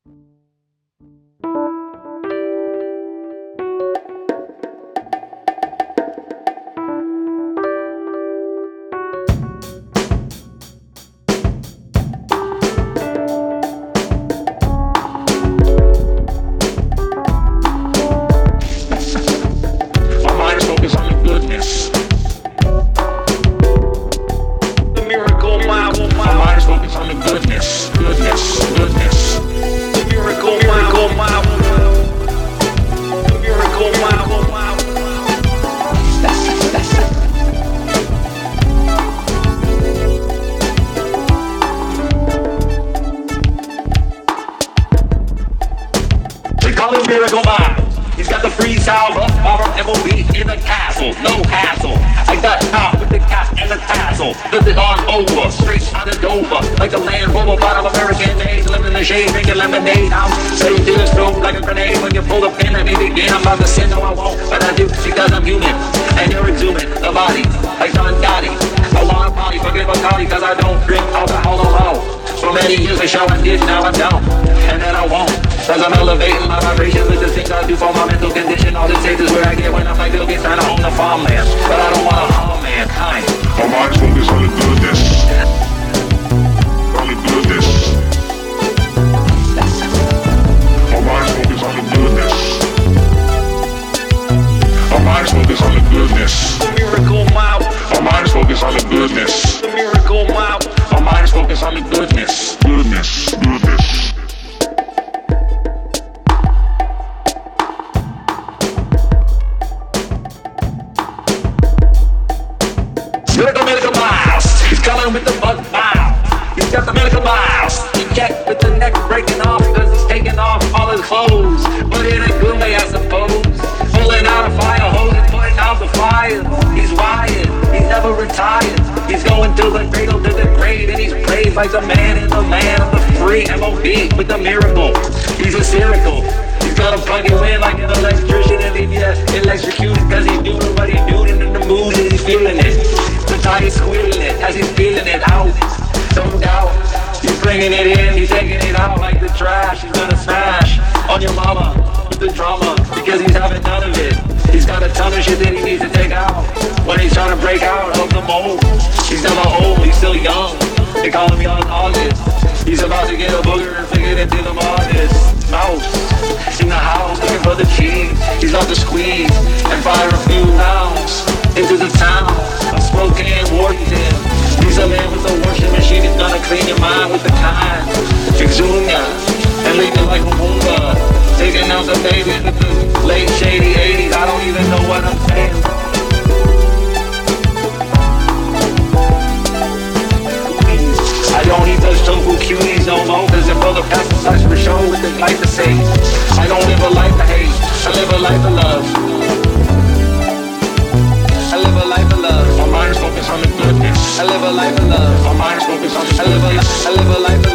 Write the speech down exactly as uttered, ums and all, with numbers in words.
Miracle Mind. He's got the freestyle rough power M O B in the castle, no hassle. I got top with the cap and the tassel. Flip it on over, straight out of Dover. Like the Land Rover bottle of American made. Living in the shade, drinking lemonade. I'm straight to the stroke like a grenade. When you pull the pin, let me begin. I'm about to sin, no I won't, but I do because I'm human. And you're exhuming the body like Don Gotti. I wanna party, forget Bacardi, cause I don't drink alcohol alone. For many years I show I did, now I don't, and then I won't. Cause I'm elevating my vibrations with the things I do for my mental condition. All this takes is where I get when I'm like Bill Gates trying to own the farmland. But I don't wanna harm mankind. My mind's focused on the goodness. On the goodness. My mind's focused on the goodness. My mind's focused on the goodness. Miracle Mile. My mind's focused on the goodness. Miracle Mile. My mind's focused on the goodness. Goodness. Goodness. Miracle, miracle miles. He's coming with the bug mile. He's got the miracle miles. He checked with the neck breaking off because he's taking off all his clothes. But in a good way, I suppose. Pulling out a fire hose and putting out the fire. He's wired. He's never retired. He's going to the cradle to the grave, and he's praised like the man in the land of the free M O B with the miracle. He's hysterical. He's gonna plug you in like an electrician and leave you electrocuted because he's doing what he's doing in the mood and he's feeling it. The tire's squealing it as he's feeling it out. Don't doubt. He's bringing it in, he's taking it out like the trash. He's gonna smash on your mama with the drama because he's having none of it. He's got a ton of shit that he needs to take out when he's trying to break out of the mold. He's never old, he's still young. They call him Young August. He's about to get a booger and figure it into the August. Mouse in the house looking for the cheese. He's about to squeeze and fire a few rounds into the town of Spokane, Washington. He's a man with a washing machine. He's gonna clean your mind with the kind. Exhume ya and leave you like a Moomba. Taking out the babies with the late shady eighties. I don't even know what I'm saying. I don't eat those tofu cuties no more. Cause if other pesticides for show with the glyphosate. I don't live a life of hate. I live a life of love. I live a life of love. My mind's focused on the goodness. I live a life of love. My mind's focused on the I live a, goodness. I live a life of